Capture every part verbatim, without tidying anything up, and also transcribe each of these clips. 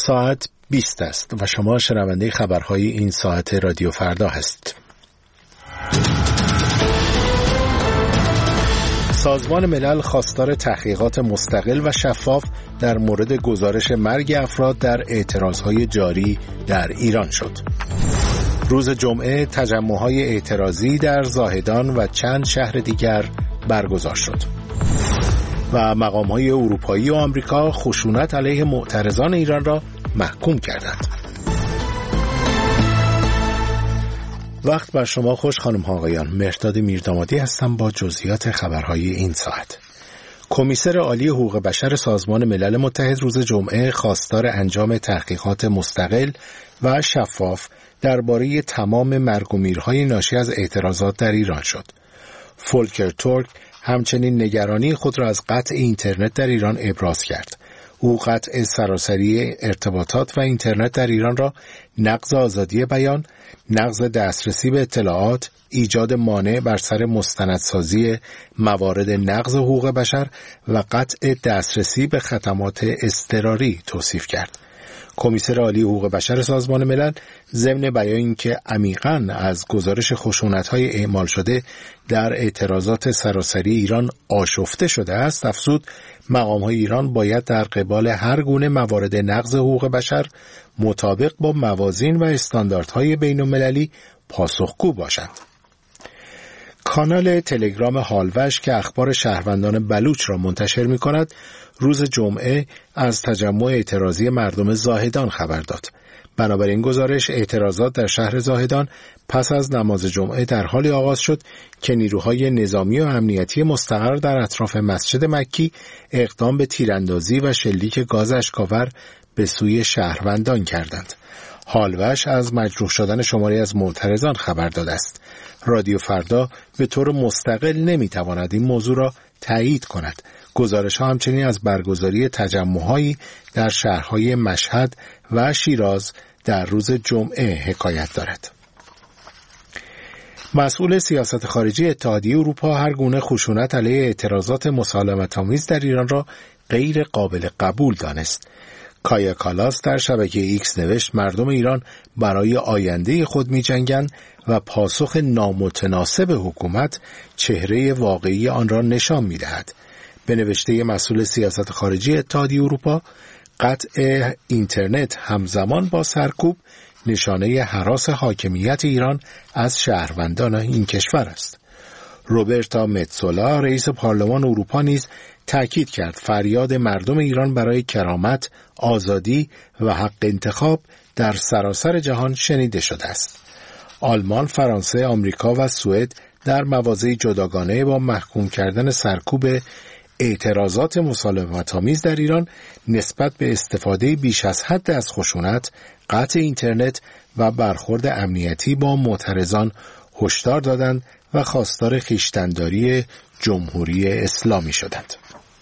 ساعت بیست است و شما شنونده خبرهای این ساعت رادیو فردا هستید. سازمان ملل خواستار تحقیقات مستقل و شفاف در مورد گزارش مرگ افراد در اعتراضهای جاری در ایران شد. روز جمعه تجمع‌های اعتراضی در زاهدان و چند شهر دیگر برگزار شد. و مقام‌های اروپایی و آمریکا خشونت علیه معترضان ایران را محکوم کردند. وقت بر شما خوش خانم ها آقایان. مهرداد میردامادی هستم با جزئیات خبرهای این ساعت. کمیسر عالی حقوق بشر سازمان ملل متحد روز جمعه خواستار انجام تحقیقات مستقل و شفاف درباره تمام مرگ و میرهای ناشی از اعتراضات در ایران شد. فولکر تورک همچنین نگرانی خود را از قطع اینترنت در ایران ابراز کرد. او قطع سراسری ارتباطات و اینترنت در ایران را نقض آزادی بیان، نقض دسترسی به اطلاعات، ایجاد مانع بر سر مستندسازی موارد نقض حقوق بشر و قطع دسترسی به خدمات اضطراری توصیف کرد. کمیسر عالی حقوق بشر سازمان ملل ضمن بیان اینکه عمیقاً از گزارش خشونت‌های اعمال شده در اعتراضات سراسری ایران آشفته شده است، افزود مقام‌های ایران باید در قبال هر گونه موارد نقض حقوق بشر مطابق با موازین و استانداردهای بین‌المللی پاسخگو باشند. کانال تلگرام هالوش که اخبار شهروندان بلوچ را منتشر می‌کند، روز جمعه از تجمع اعتراضی مردم زاهدان خبر داد. بنابراین گزارش اعتراضات در شهر زاهدان پس از نماز جمعه در حالی آغاز شد که نیروهای نظامی و امنیتی مستقر در اطراف مسجد مکی اقدام به تیراندازی و شلیک گاز اشک‌آور به سوی شهروندان کردند. هالوش از مجروح شدن شماری از معترضان خبر داده است. رادیو فردا به طور مستقل نمیتواند این موضوع را تایید کند. گزارش ها همچنین از برگزاری تجمع‌هایی در شهرهای مشهد و شیراز در روز جمعه حکایت دارد. مسئول سیاست خارجی اتحادیه اروپا هر گونه خشونت علیه اعتراضات مسالمت‌آمیز در ایران را غیر قابل قبول دانست. کایا کالاس در شبکه ایکس نوشت مردم ایران برای آینده خود می جنگند و پاسخ نامتناسب حکومت چهره واقعی آن را نشان می دهد. به نوشته مسئول سیاست خارجی اتحادیه اروپا، قطع اینترنت همزمان با سرکوب نشانه هراس حاکمیت ایران از شهروندان این کشور است. روبرتا متسولا رئیس پارلمان اروپا نیز تأکید کرد فریاد مردم ایران برای کرامت، آزادی و حق انتخاب در سراسر جهان شنیده شده است. آلمان، فرانسه، آمریکا و سوئد در مواضع جداگانه با محکوم کردن سرکوب اعتراضات مسالمت‌آمیز در ایران نسبت به استفاده بیش از حد از خشونت، قطع اینترنت و برخورد امنیتی با معترضان هشدار دادند و خواستار خویشتن‌داری جمهوری اسلامی شدند.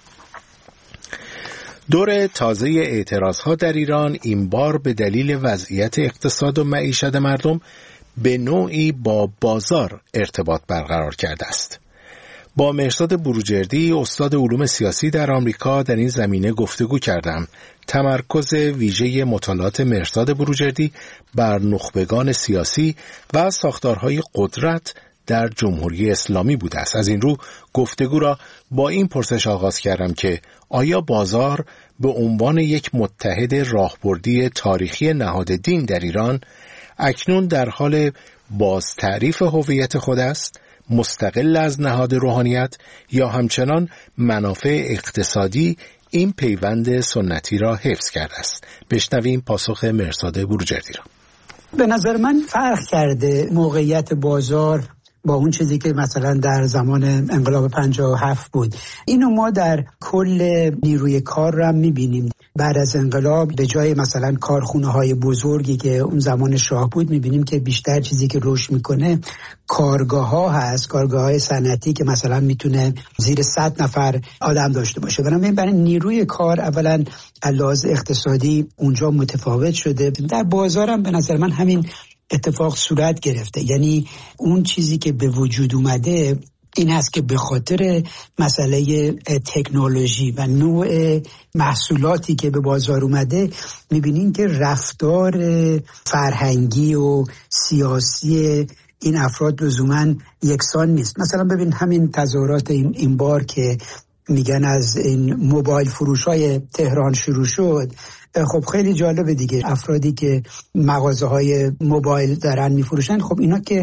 دور تازه اعتراضها در ایران این بار به دلیل وضعیت اقتصاد و معیشت مردم به نوعی با بازار ارتباط برقرار کرده است. با مهرداد بروجردی استاد علوم سیاسی در آمریکا در این زمینه گفتگو کردم. تمرکز ویژه مطالعات مهرداد بروجردی بر نخبگان سیاسی و ساختارهای قدرت در جمهوری اسلامی بوده است. از این رو گفتگو را با این پرسش آغاز کردم که آیا بازار به عنوان یک متحد راهبردی تاریخی نهاد دین در ایران اکنون در حال باز تعریف هویت خود است، مستقل از نهاد روحانیت، یا همچنان منافع اقتصادی این پیوند سنتی را حفظ کرده است؟ بشنویم پاسخ مهرداد بروجردی را. به نظر من فرق کرده موقعیت بازار با اون چیزی که مثلا در زمان انقلاب پنجاه و هفت بود. اینو ما در کل نیروی کار را میبینیم. بعد از انقلاب به جای مثلا کارخونه های بزرگی که اون زمان شاه بود میبینیم که بیشتر چیزی که رشد میکنه کارگاه ها هست، کارگاه های صنعتی که مثلا میتونه زیر صد نفر آدم داشته باشه. بنابراین برای نیروی کار اولا لحاظ اقتصادی اونجا متفاوت شده. در بازارم به نظر من همین اتفاق صورت گرفته. یعنی اون چیزی که به وجود اومده این هست که به خاطر مسئله تکنولوژی و نوع محصولاتی که به بازار اومده میبینین که رفتار فرهنگی و سیاسی این افراد لزوماً یکسان نیست. مثلا ببین همین تظاهرات این, این بار که میگن از این موبایل فروش های تهران شروع شد، خب خیلی جالبه دیگه. افرادی که مغازه های موبایل دارن میفروشن، خب اینا که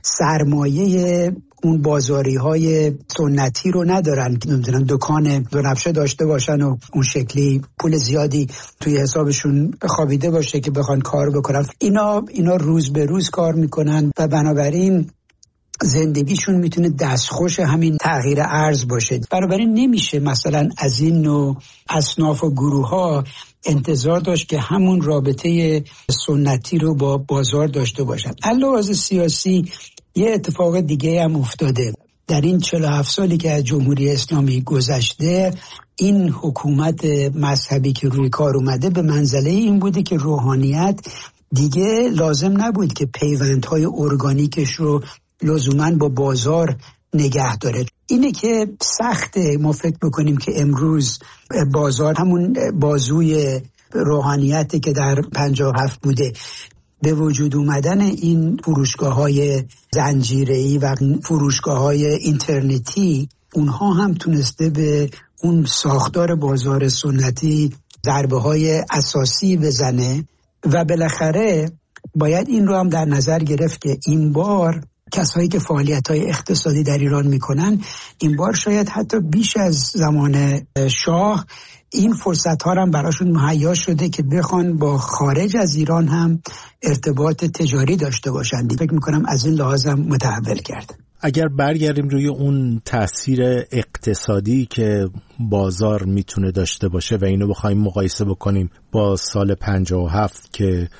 سرمایه اون بازاری های سنتی رو ندارن که نمیدونم دکان دو نفشه داشته باشن و اون شکلی پول زیادی توی حسابشون خوابیده باشه که بخوان کار بکنن. اینا اینا روز به روز کار میکنن و بنابراین زندگیشون میتونه دستخوش همین تغییر ارز باشه. بنابراین نمیشه مثلا از این نوع اصناف و گروه ها انتظار داشت که همون رابطه سنتی رو با بازار داشته باشن. علاوه سیاسی یه اتفاق دیگه هم افتاده. در این چهل و هفت سالی که از جمهوری اسلامی گذشته، این حکومت مذهبی که روی کار اومده به منزله این بوده که روحانیت دیگه لازم نبود که پیوندهای ارگانیکش رو لزوماً با بازار نگه داره. اینه که سخته ما فکر بکنیم که امروز بازار همون بازوی روحانیتی که در پنجاه و هفت بوده. به وجود اومدن این فروشگاه‌های زنجیره‌ای و فروشگاه‌های اینترنتی، اونها هم تونسته به اون ساختار بازار سنتی ضربه‌های اساسی بزنه و بالاخره باید این رو هم در نظر گرفت که این بار کسایی که فعالیت‌های اقتصادی در ایران میکنن، این بار شاید حتی بیش از زمان شاه این فرصت‌ها هم براشون مهیا شده که بخوان با خارج از ایران هم ارتباط تجاری داشته باشن. فکر میکنم از این لحاظ هم متحول کرد. اگر برگردیم روی اون تأثیر اقتصادی که بازار میتونه داشته باشه و اینو بخوایم مقایسه بکنیم با سال پنجاه و هفت که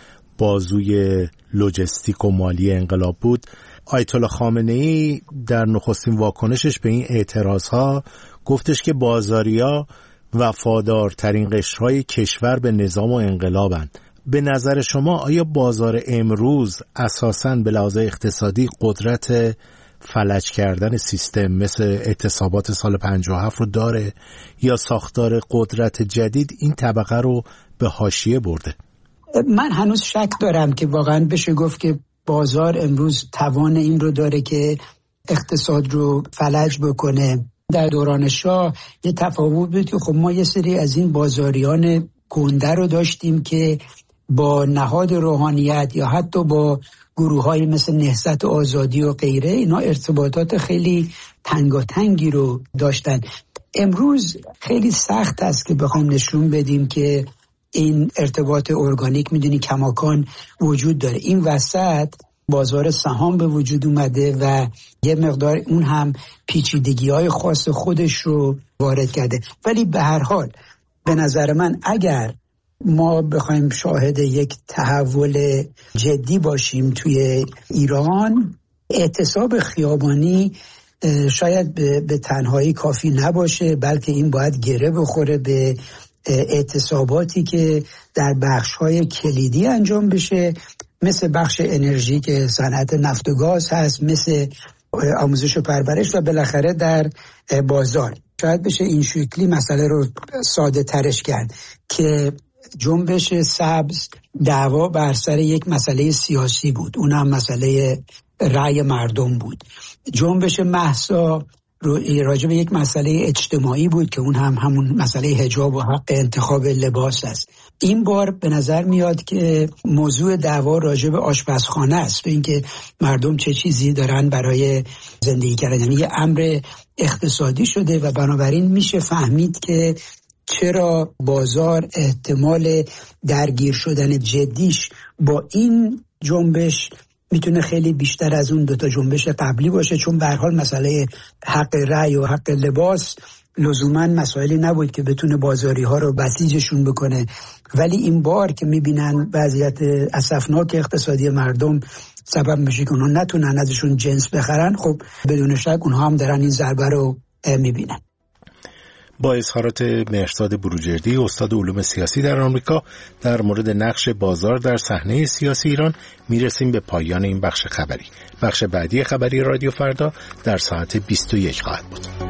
بازوی لوجستیک و مالی انقلاب بود، آیت الله خامنه‌ای در نخستین واکنشش به این اعتراضها گفتش که بازاریا وفادارترین قشرهای کشور به نظام و انقلابند. به نظر شما آیا بازار امروز اساساً به لحاظ اقتصادی قدرت فلج کردن سیستم مثل اعتصابات سال پنجاه و هفت رو داره یا ساختار قدرت جدید این طبقه رو به حاشیه برده؟ من هنوز شک دارم که واقعاً بشه گفت که بازار امروز توان این رو داره که اقتصاد رو فلج بکنه. در دوران شاه یه تفاوت بود که خب ما یه سری از این بازاریان گنده رو داشتیم که با نهاد روحانیت یا حتی با گروه‌های مثل نهضت آزادی و غیره اینا ارتباطات خیلی تنگاتنگی رو داشتن. امروز خیلی سخت است که بخوام نشون بدیم که این ارتباط ارگانیک میدونی کماکان وجود داره. این وسط بازار سهام به وجود اومده و یه مقدار اون هم پیچیدگی‌های خاص خودش رو وارد کرده. ولی به هر حال به نظر من اگر ما بخوایم شاهد یک تحول جدی باشیم توی ایران، اعتصاب خیابانی شاید به, به تنهایی کافی نباشه، بلکه این باید گره بخوره به اعتصاباتی که در بخش‌های کلیدی انجام بشه، مثل بخش انرژی که صنعت نفت و گاز هست، مثل آموزش و پرورش و بالاخره در بازار. شاید بشه این شکلی مسئله رو ساده ترش کرد که جنبش سبز دعوا بر سر یک مسئله سیاسی بود، اون هم مسئله رأی مردم بود. جنبش مهسا راجع به یک مسئله اجتماعی بود که اون هم همون مسئله حجاب و حق انتخاب لباس است. این بار به نظر میاد که موضوع دعوا راجع به آشپزخانه است، به اینکه مردم چه چیزی دارن برای زندگی کردن، یعنی یه امر اقتصادی شده و بنابراین میشه فهمید که چرا بازار احتمال درگیر شدن جدیش با این جنبش میتونه خیلی بیشتر از اون دوتا جنبش قبلی باشه، چون به هر حال مسئله حق رأی و حق لباس لزوماً مسائلی نبود که بتونه بازاری ها رو بسیجشون بکنه. ولی این بار که میبینن وضعیت اسفناک اقتصادی مردم سبب میشه که اونها نتونن ازشون جنس بخرن، خب بدون شک اونها هم دارن این ضربه رو میبینن. با اظهارات مهرزاد بروجردی استاد علوم سیاسی در آمریکا در مورد نقش بازار در صحنه سیاسی ایران میرسیم به پایان این بخش خبری. بخش بعدی خبری رادیو فردا در ساعت بیست و یک خواهد بود.